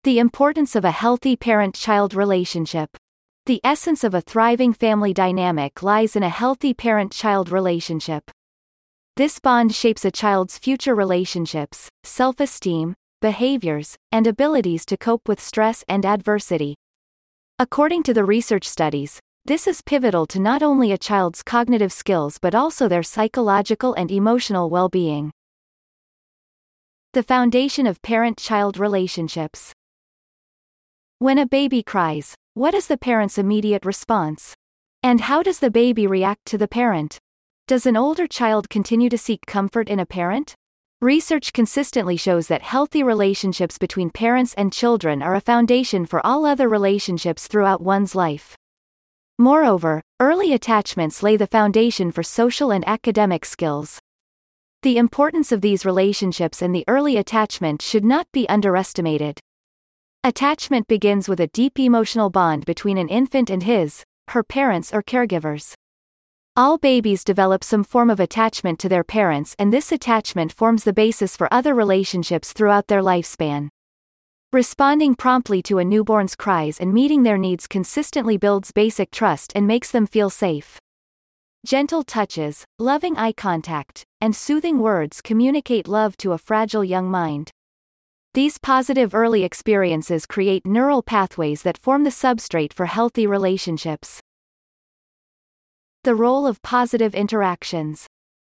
The importance of a healthy parent-child relationship. The essence of a thriving family dynamic lies in a healthy parent-child relationship. This bond shapes a child's future relationships, self-esteem, behaviors, and abilities to cope with stress and adversity. According to the research studies, this is pivotal to not only a child's cognitive skills but also their psychological and emotional well-being. The foundation of parent-child relationships. When a baby cries, what is the parent's immediate response? And how does the baby react to the parent? Does an older child continue to seek comfort in a parent? Research consistently shows that healthy relationships between parents and children are a foundation for all other relationships throughout one's life. Moreover, early attachments lay the foundation for social and academic skills. The importance of these relationships and the early attachment should not be underestimated. Attachment begins with a deep emotional bond between an infant and her parents or caregivers. All babies develop some form of attachment to their parents, and this attachment forms the basis for other relationships throughout their lifespan. Responding promptly to a newborn's cries and meeting their needs consistently builds basic trust and makes them feel safe. Gentle touches, loving eye contact, and soothing words communicate love to a fragile young mind. These positive early experiences create neural pathways that form the substrate for healthy relationships. The role of positive interactions.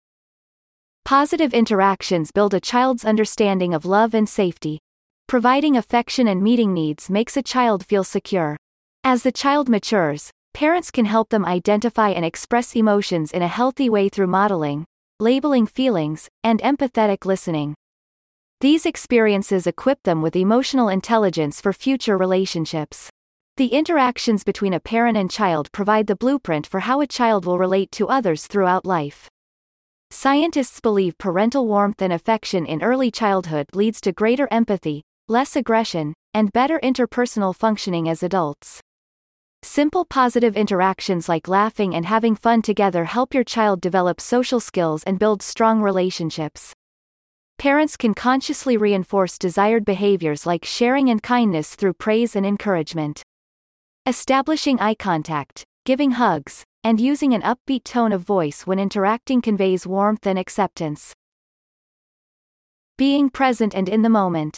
Positive interactions build a child's understanding of love and safety. Providing affection and meeting needs makes a child feel secure. As the child matures, parents can help them identify and express emotions in a healthy way through modeling, labeling feelings, and empathetic listening. These experiences equip them with emotional intelligence for future relationships. The interactions between a parent and child provide the blueprint for how a child will relate to others throughout life. Scientists believe parental warmth and affection in early childhood leads to greater empathy, less aggression, and better interpersonal functioning as adults. Simple positive interactions like laughing and having fun together help your child develop social skills and build strong relationships. Parents can consciously reinforce desired behaviors like sharing and kindness through praise and encouragement. Establishing eye contact, giving hugs, and using an upbeat tone of voice when interacting conveys warmth and acceptance. Being present and in the moment.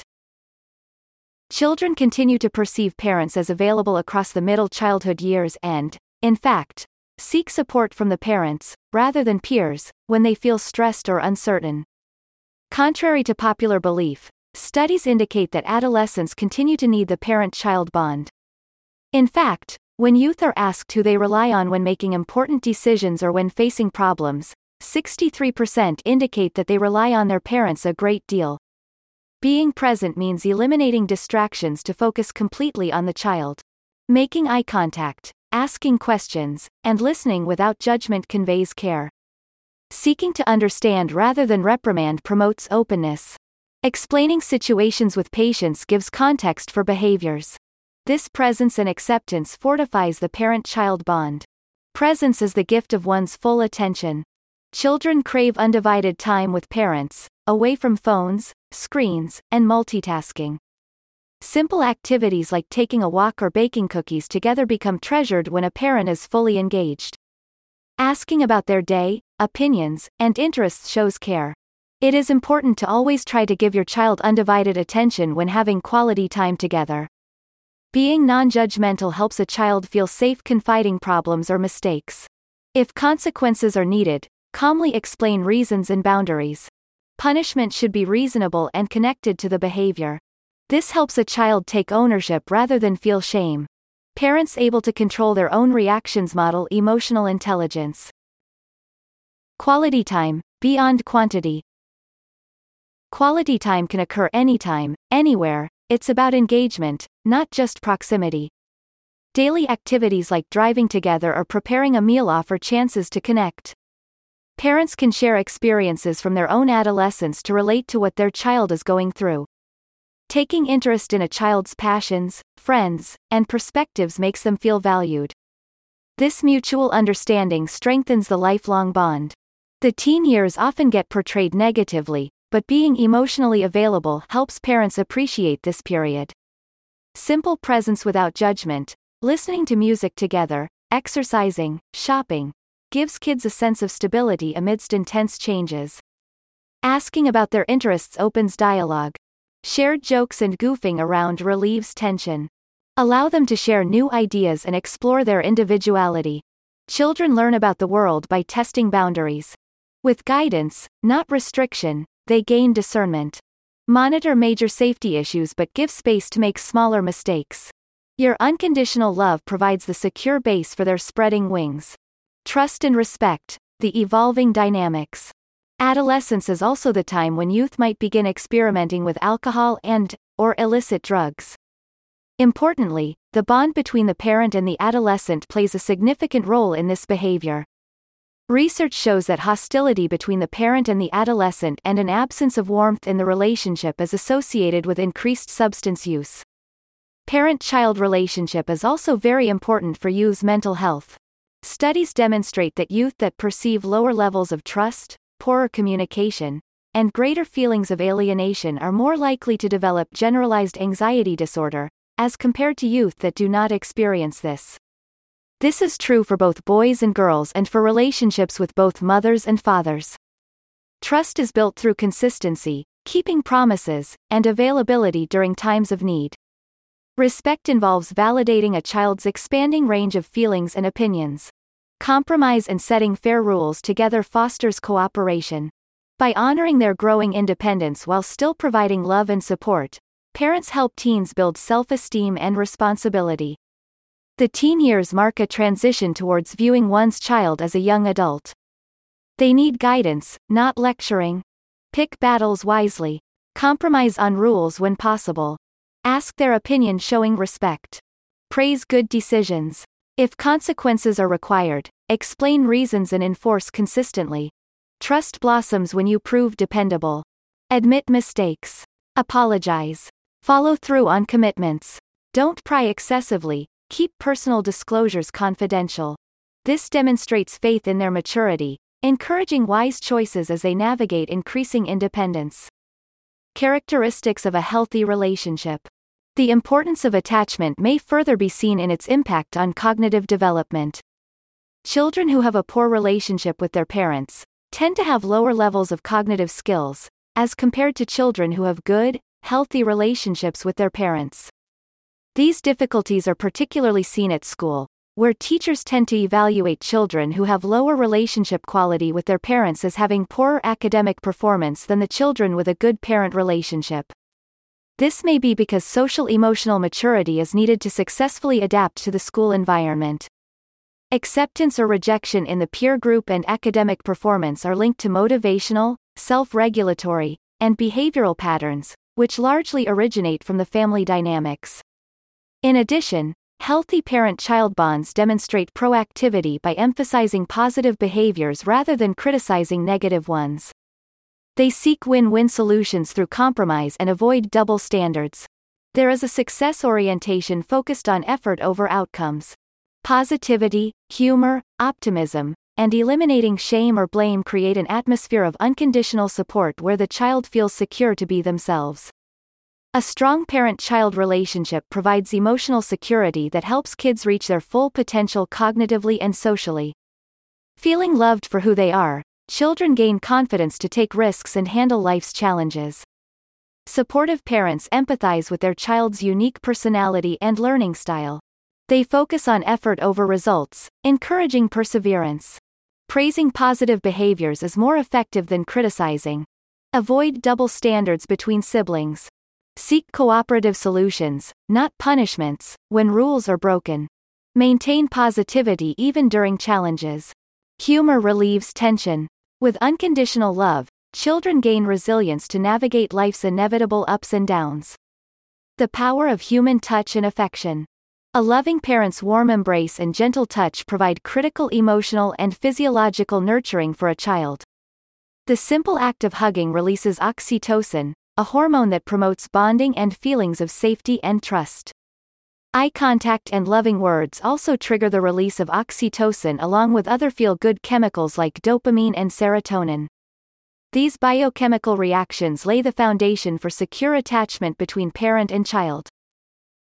Children continue to perceive parents as available across the middle childhood years and, in fact, seek support from the parents, rather than peers, when they feel stressed or uncertain. Contrary to popular belief, studies indicate that adolescents continue to need the parent-child bond. In fact, when youth are asked who they rely on when making important decisions or when facing problems, 63% indicate that they rely on their parents a great deal. Being present means eliminating distractions to focus completely on the child. Making eye contact, asking questions, and listening without judgment conveys care. Seeking to understand rather than reprimand promotes openness. Explaining situations with patience gives context for behaviors. This presence and acceptance fortifies the parent-child bond. Presence is the gift of one's full attention. Children crave undivided time with parents, away from phones, screens, and multitasking. Simple activities like taking a walk or baking cookies together become treasured when a parent is fully engaged. Asking about their day, opinions, and interests shows care. It is important to always try to give your child undivided attention when having quality time together. Being non-judgmental helps a child feel safe confiding problems or mistakes. If consequences are needed, calmly explain reasons and boundaries. Punishment should be reasonable and connected to the behavior. This helps a child take ownership rather than feel shame. Parents able to control their own reactions model emotional intelligence. Quality time, beyond quantity. Quality time can occur anytime, anywhere. It's about engagement, not just proximity. Daily activities like driving together or preparing a meal offer chances to connect. Parents can share experiences from their own adolescence to relate to what their child is going through. Taking interest in a child's passions, friends, and perspectives makes them feel valued. This mutual understanding strengthens the lifelong bond. The teen years often get portrayed negatively, but being emotionally available helps parents appreciate this period. Simple presence without judgment, listening to music together, exercising, shopping, gives kids a sense of stability amidst intense changes. Asking about their interests opens dialogue. Shared jokes and goofing around relieves tension. Allow them to share new ideas and explore their individuality. Children learn about the world by testing boundaries. With guidance, not restriction, they gain discernment. Monitor major safety issues but give space to make smaller mistakes. Your unconditional love provides the secure base for their spreading wings. Trust and respect, the evolving dynamics. Adolescence is also the time when youth might begin experimenting with alcohol or illicit drugs. Importantly, the bond between the parent and the adolescent plays a significant role in this behavior. Research shows that hostility between the parent and the adolescent and an absence of warmth in the relationship is associated with increased substance use. Parent-child relationship is also very important for youth's mental health. Studies demonstrate that youth that perceive lower levels of trust, poorer communication, and greater feelings of alienation are more likely to develop generalized anxiety disorder, as compared to youth that do not experience this. This is true for both boys and girls and for relationships with both mothers and fathers. Trust is built through consistency, keeping promises, and availability during times of need. Respect involves validating a child's expanding range of feelings and opinions. Compromise and setting fair rules together fosters cooperation. By honoring their growing independence while still providing love and support, parents help teens build self-esteem and responsibility. The teen years mark a transition towards viewing one's child as a young adult. They need guidance, not lecturing. Pick battles wisely. Compromise on rules when possible. Ask their opinion showing respect. Praise good decisions. If consequences are required, explain reasons and enforce consistently. Trust blossoms when you prove dependable. Admit mistakes. Apologize. Follow through on commitments. Don't pry excessively. Keep personal disclosures confidential. This demonstrates faith in their maturity, encouraging wise choices as they navigate increasing independence. Characteristics of a healthy relationship. The importance of attachment may further be seen in its impact on cognitive development. Children who have a poor relationship with their parents tend to have lower levels of cognitive skills, as compared to children who have good, healthy relationships with their parents. These difficulties are particularly seen at school, where teachers tend to evaluate children who have lower relationship quality with their parents as having poorer academic performance than the children with a good parent relationship. This may be because social-emotional maturity is needed to successfully adapt to the school environment. Acceptance or rejection in the peer group and academic performance are linked to motivational, self-regulatory, and behavioral patterns, which largely originate from the family dynamics. In addition, healthy parent-child bonds demonstrate proactivity by emphasizing positive behaviors rather than criticizing negative ones. They seek win-win solutions through compromise and avoid double standards. There is a success orientation focused on effort over outcomes. Positivity, humor, optimism, and eliminating shame or blame create an atmosphere of unconditional support where the child feels secure to be themselves. A strong parent-child relationship provides emotional security that helps kids reach their full potential cognitively and socially. Feeling loved for who they are, children gain confidence to take risks and handle life's challenges. Supportive parents empathize with their child's unique personality and learning style. They focus on effort over results, encouraging perseverance. Praising positive behaviors is more effective than criticizing. Avoid double standards between siblings. Seek cooperative solutions, not punishments, when rules are broken. Maintain positivity even during challenges. Humor relieves tension. With unconditional love, children gain resilience to navigate life's inevitable ups and downs. The power of human touch and affection. A loving parent's warm embrace and gentle touch provide critical emotional and physiological nurturing for a child. The simple act of hugging releases oxytocin, a hormone that promotes bonding and feelings of safety and trust. Eye contact and loving words also trigger the release of oxytocin along with other feel-good chemicals like dopamine and serotonin. These biochemical reactions lay the foundation for secure attachment between parent and child.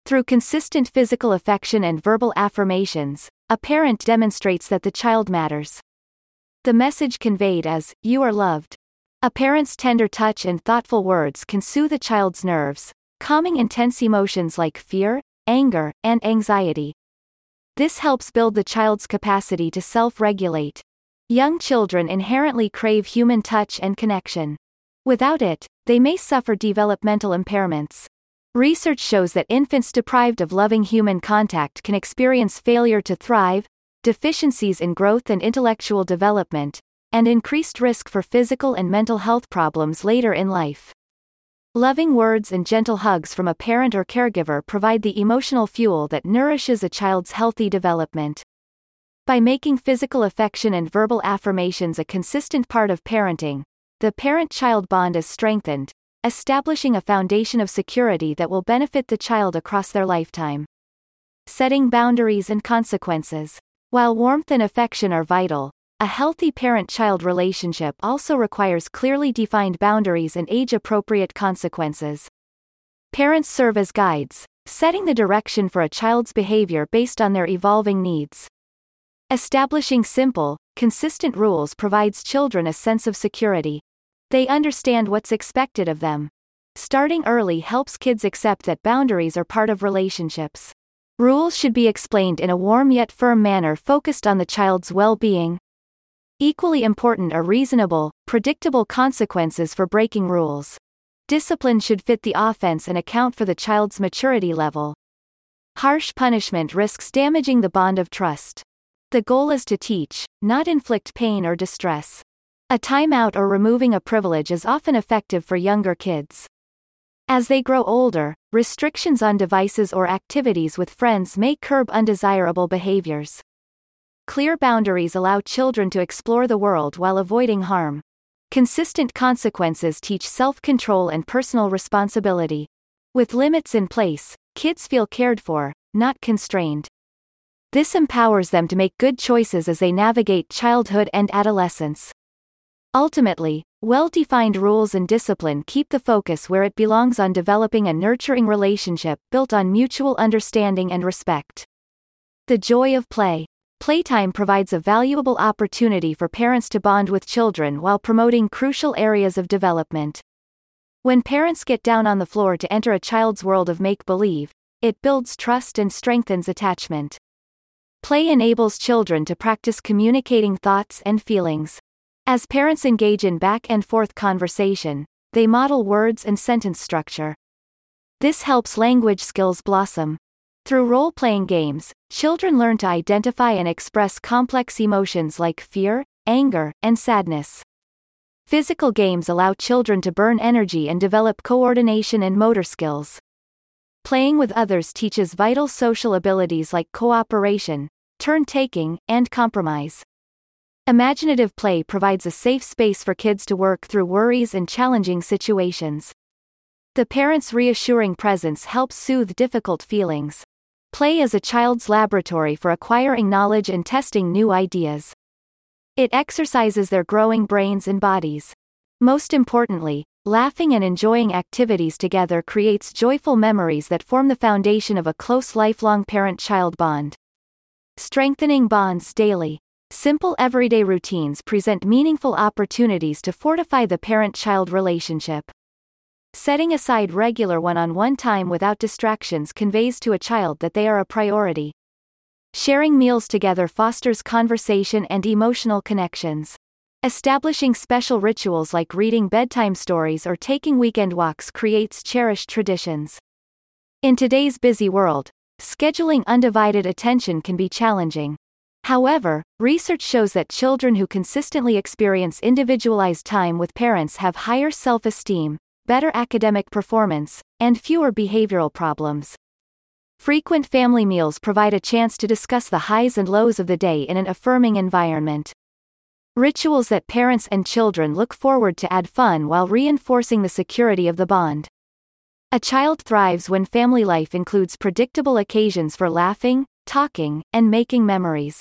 Through consistent physical affection and verbal affirmations, a parent demonstrates that the child matters. The message conveyed is, "You are loved." A parent's tender touch and thoughtful words can soothe a child's nerves, calming intense emotions like fear, anger, and anxiety. This helps build the child's capacity to self-regulate. Young children inherently crave human touch and connection. Without it, they may suffer developmental impairments. Research shows that infants deprived of loving human contact can experience failure to thrive, deficiencies in growth and intellectual development, and increased risk for physical and mental health problems later in life. Loving words and gentle hugs from a parent or caregiver provide the emotional fuel that nourishes a child's healthy development. By making physical affection and verbal affirmations a consistent part of parenting, the parent-child bond is strengthened, establishing a foundation of security that will benefit the child across their lifetime. Setting boundaries and consequences. While warmth and affection are vital, a healthy parent-child relationship also requires clearly defined boundaries and age-appropriate consequences. Parents serve as guides, setting the direction for a child's behavior based on their evolving needs. Establishing simple, consistent rules provides children a sense of security. They understand what's expected of them. Starting early helps kids accept that boundaries are part of relationships. Rules should be explained in a warm yet firm manner focused on the child's well-being. Equally important are reasonable, predictable consequences for breaking rules. Discipline should fit the offense and account for the child's maturity level. Harsh punishment risks damaging the bond of trust. The goal is to teach, not inflict pain or distress. A timeout or removing a privilege is often effective for younger kids. As they grow older, restrictions on devices or activities with friends may curb undesirable behaviors. Clear boundaries allow children to explore the world while avoiding harm. Consistent consequences teach self-control and personal responsibility. With limits in place, kids feel cared for, not constrained. This empowers them to make good choices as they navigate childhood and adolescence. Ultimately, well-defined rules and discipline keep the focus where it belongs on developing a nurturing relationship built on mutual understanding and respect. The joy of play. Playtime provides a valuable opportunity for parents to bond with children while promoting crucial areas of development. When parents get down on the floor to enter a child's world of make-believe, it builds trust and strengthens attachment. Play enables children to practice communicating thoughts and feelings. As parents engage in back-and-forth conversation, they model words and sentence structure. This helps language skills blossom. Through role-playing games, children learn to identify and express complex emotions like fear, anger, and sadness. Physical games allow children to burn energy and develop coordination and motor skills. Playing with others teaches vital social abilities like cooperation, turn-taking, and compromise. Imaginative play provides a safe space for kids to work through worries and challenging situations. The parent's reassuring presence helps soothe difficult feelings. Play is a child's laboratory for acquiring knowledge and testing new ideas. It exercises their growing brains and bodies. Most importantly, laughing and enjoying activities together creates joyful memories that form the foundation of a close lifelong parent-child bond. Strengthening bonds daily. Simple everyday routines present meaningful opportunities to fortify the parent-child relationship. Setting aside regular one-on-one time without distractions conveys to a child that they are a priority. Sharing meals together fosters conversation and emotional connections. Establishing special rituals like reading bedtime stories or taking weekend walks creates cherished traditions. In today's busy world, scheduling undivided attention can be challenging. However, research shows that children who consistently experience individualized time with parents have higher self-esteem, better academic performance, and fewer behavioral problems. Frequent family meals provide a chance to discuss the highs and lows of the day in an affirming environment. Rituals that parents and children look forward to add fun while reinforcing the security of the bond. A child thrives when family life includes predictable occasions for laughing, talking, and making memories.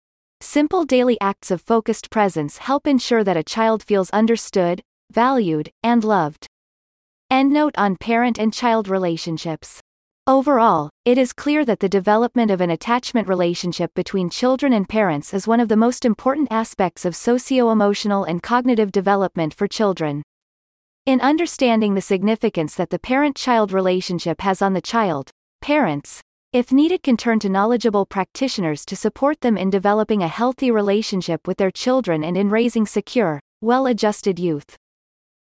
Simple daily acts of focused presence help ensure that a child feels understood, valued, and loved. Endnote on parent and child relationships. Overall, it is clear that the development of an attachment relationship between children and parents is one of the most important aspects of socio-emotional and cognitive development for children. In understanding the significance that the parent-child relationship has on the child, parents, if needed, can turn to knowledgeable practitioners to support them in developing a healthy relationship with their children and in raising secure, well-adjusted youth.